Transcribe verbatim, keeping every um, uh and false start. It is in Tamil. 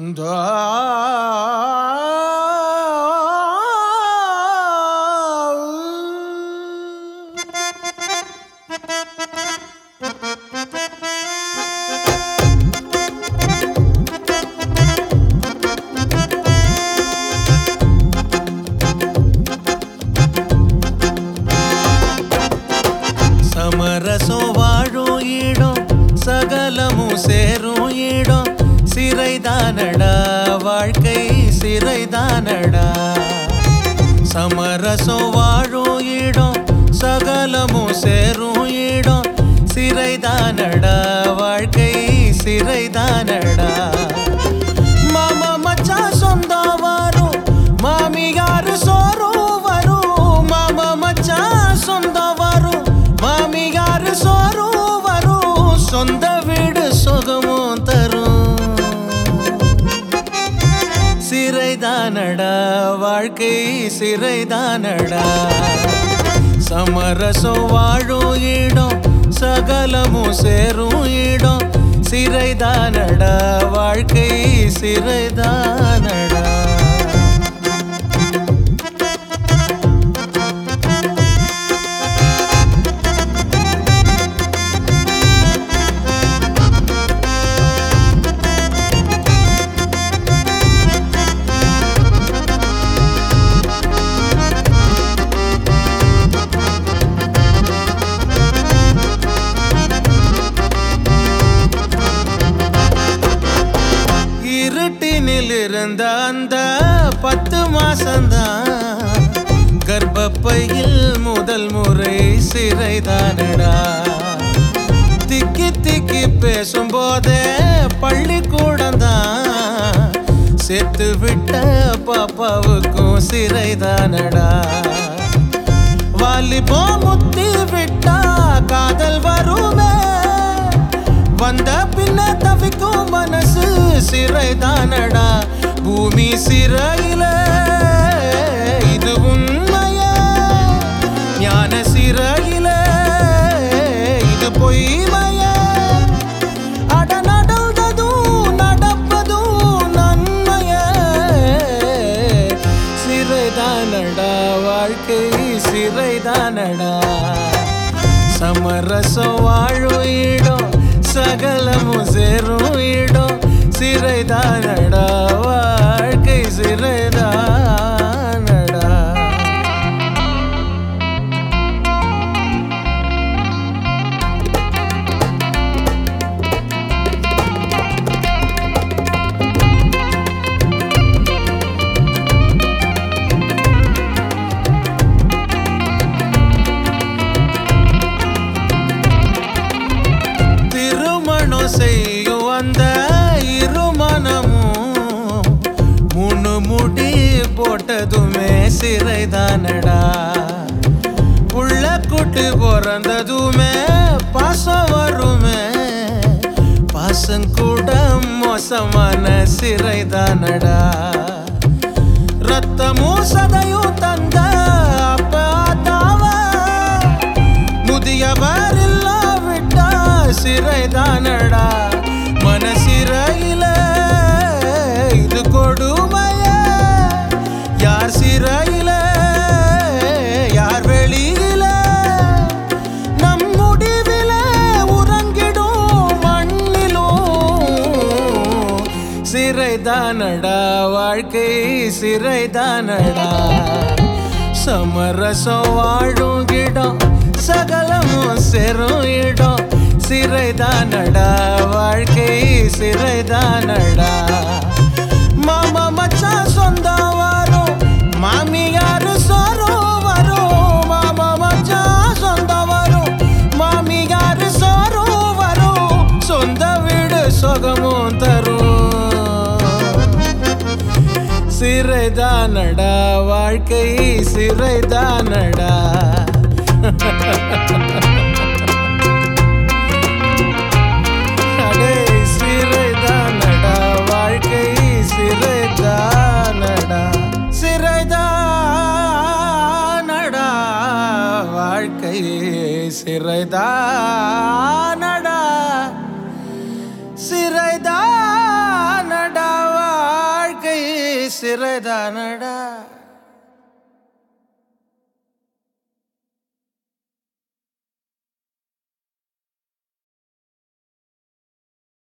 சமரசம் வாழும் இடம் சகலமும் சேரும் இடம் சிறைதானடா வாழ்க்கை சிறைதானடா. சமரசம் வாழும் இடம் சகலமும் சேரும் இடம் சிறைதானடா வாழ்க்கை சிறைதானடா. மாமா மச்சான் சொந்தம் வரும் மாமியாரு சோறும் வரும். மாமா மச்சான் சொந்தம் வரும் மாமியாரு சோறும் வரும். சொந்த வீடு சுகமும் தரும். சிறைதானடா வாழ்க்கை சிறைதானடா. சமரசம் வாழும் இடம் சகலமும் சேரும் இடம் சிறைதானடா வாழ்க்கை சிறைதானடா. இருட்டினில் இருந்த அந்த பத்து மாசந்தான் கர்ப்பப்பையில் முதல் முறை சிறைதானடா. திக்கி திக்கி பேசும் போதே பள்ளிக்கூடம் தான் சேர்த்து விட்ட பாப்பாவுக்கும் சிறைதானடா. வாலிபோ முத்தி விட்டா காதல் வருமே வந்த பின்ன தவிக்கும் மனசு சிறைதானடா. பூமி சிறையில இது உண்மைய ஞான சிறையில இது பொய்மைய. அட நடந்ததும் நடப்பதும் நன்மைய. சிறைதானடா வாழ்க்கை சிறைதானடா. சமரசம் வாழும் இடம் சகலமும் சேரும் இடம் சிறைதானடா வாழ்க்கை சிறைதானடா. செய்யும் அந்த இருமனமும் மூணு முடி போட்டதுமே சிறைதானடா. புள்ள குட்டு பிறந்ததுமே பாசம் வருமே பாசம் கூட மோசமான சிறைதானடா. ரத்தமும் சதையும் தந்த அப்பாத்தாவ முதியவர் இல்லா விட்டா சிறைதானடா. மனசிறையில இது கொடுமைய யார் சிறையில யார் வெளியில நம் முடிவில உறங்கிடும் மண்ணிலும் சிறைதானடா வாழ்க்கை சிறைதானடா. சமரசம் வாழும் இடம் சகலமும் சேரும் இடம் சிறைதானடா வாழ்க்கை சிறைதானடா. மாமா மச்சான் சொந்தம் வரும் மாமியாரு சோறும் வரும். மாமா மச்சான் சொந்தம் வரும் மாமியாரு சோறும் வரும். சொந்த வீடு சுகமும் தரும். சிறைதானடா வாழ்க்கை சிறைதானடா. சிறைதானடா வாழ்க்கை சிறைதானடா. சிறைதானடா வாழ்க்கை சிறைதானடா. சிறைதானடா. சிறைதானடா.